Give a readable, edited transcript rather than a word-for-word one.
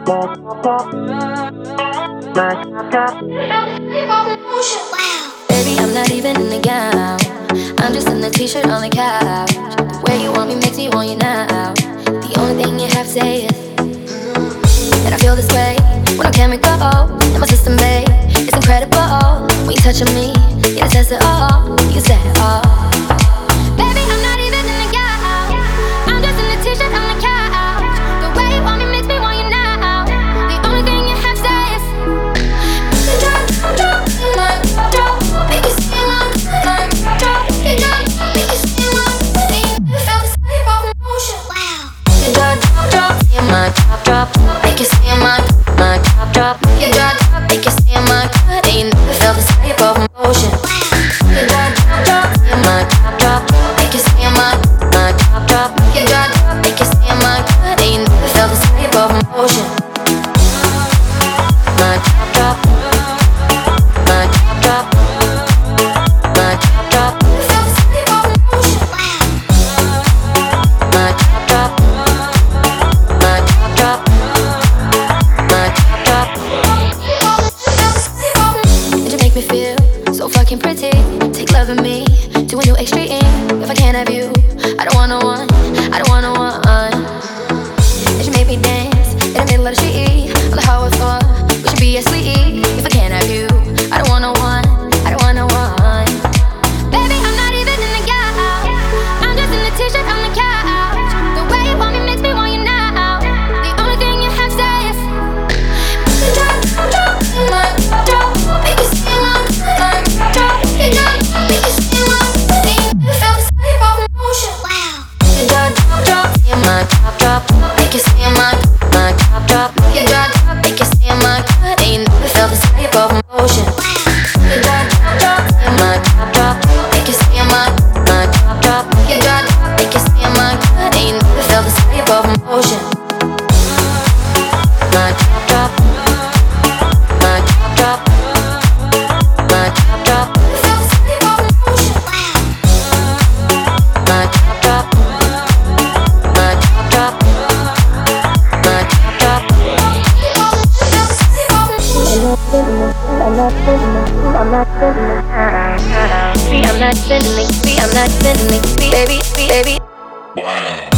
Baby, I'm not even in the gown. I'm just in the t-shirt on the couch. Where you want me makes me want you now. The only thing you have to say is and I feel this way when I'm chemical in my system, babe. It's incredible when you touching me. Yeah, it says it all. You said it all. Baby, I'm not even in the gown. I'm just in the t-shirt on the couch. The way you want me makes me want you now. The only thing you have to say is drop, make it seem like drop, make it seem like you feel the same emotion. Wow. Drop, in my drop, make it seem like my drop. You drop, make it seem like you never felt this type of emotion. You drop, in my drop, make it seem like my drop. You drop, make it seem like you never felt this type of emotion. My drop, my drop, my drop, felt this type of emotion. My drop, my drop, my drop. And you make me feel so fucking pretty. Take love in me to a new extreme. If I can't have you, I don't wanna one. I don't wanna one. And you make me dance in the middle of the street on the hardwood floor. We should be asleep. If I can't have you, I don't wanna one. I don't wanna one. Baby, I'm not even in the gown. I'm just in the t-shirt on the couch. The way you want me makes me want you now. The only thing you have to say is drop, my drop, make it seem like my drop, you drop, make it seem like you felt the same emotion. Wow. You drop, in my drop, make it seem like my drop, you drop, make it seem like you never felt the same emotion. You drop, in my drop, make it seem like my drop, you drop, make it seem like you never felt the same emotion. My drop, my drop, my drop, felt the same emotion. My drop, my drop, my drop. I'm not spending it, baby.